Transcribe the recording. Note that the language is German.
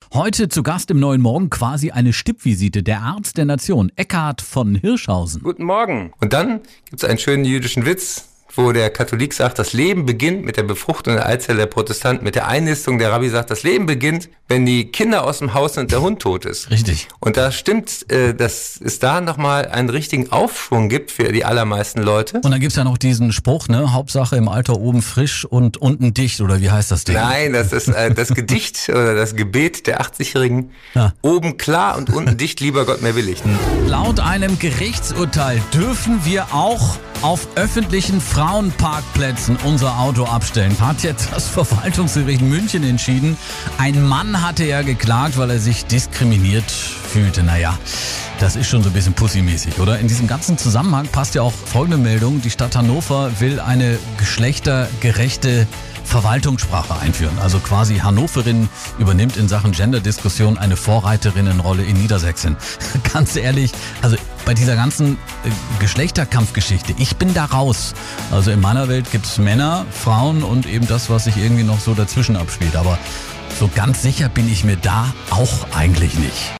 Heute zu Gast im Neuen Morgen quasi eine Stippvisite. Der Arzt der Nation, Eckhard von Hirschhausen. Guten Morgen. Und dann gibt es einen schönen jüdischen Witz, wo der Katholik sagt, das Leben beginnt mit der Befruchtung der Eizelle, der Protestant mit der Einnistung. Der Rabbi sagt, das Leben beginnt, wenn die Kinder aus dem Haus sind und der Hund tot ist. Richtig. Und da stimmt, dass es da nochmal einen richtigen Aufschwung gibt für die allermeisten Leute. Und dann gibt's ja noch diesen Spruch, ne? Hauptsache im Alter oben frisch und unten dicht, oder wie heißt das Ding? Nein, das ist das Gedicht oder das Gebet der 80-Jährigen. Ja. Oben klar und unten dicht, lieber Gott, mehr will ich. Laut einem Gerichtsurteil dürfen wir auch auf öffentlichen Frauenparkplätzen unser Auto abstellen. Hat jetzt das Verwaltungsgericht München entschieden. Ein Mann hatte ja geklagt, weil er sich diskriminiert fühlte. Naja, das ist schon so ein bisschen pussymäßig, oder? In diesem ganzen Zusammenhang passt ja auch folgende Meldung. Die Stadt Hannover will eine geschlechtergerechte Verwaltungssprache einführen. Also quasi Hannoverin übernimmt in Sachen Genderdiskussion eine Vorreiterinnenrolle in Niedersachsen. Ganz ehrlich, also bei dieser ganzen Geschlechterkampfgeschichte, ich bin da raus. Also in meiner Welt gibt's Männer, Frauen und eben das, was sich irgendwie noch so dazwischen abspielt. Aber so ganz sicher bin ich mir da auch eigentlich nicht.